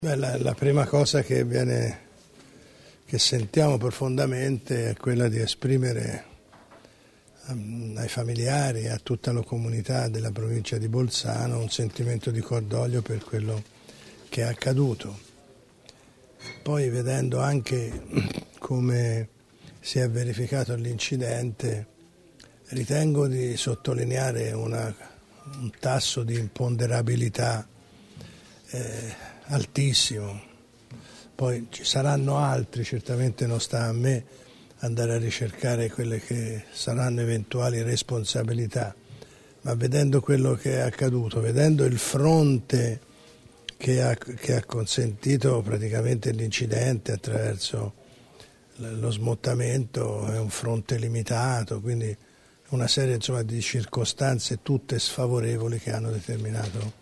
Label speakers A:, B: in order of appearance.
A: Beh, la prima cosa che sentiamo profondamente è quella di esprimere ai familiari e a tutta la comunità della provincia di Bolzano un sentimento di cordoglio per quello che è accaduto. Poi, vedendo anche come si è verificato l'incidente, ritengo di sottolineare un tasso di imponderabilità altissimo. Poi ci saranno altri, certamente non sta a me andare a ricercare quelle che saranno eventuali responsabilità, ma vedendo quello che è accaduto, vedendo il fronte che ha consentito praticamente l'incidente attraverso lo smottamento, è un fronte limitato, quindi una serie di circostanze tutte sfavorevoli che hanno determinato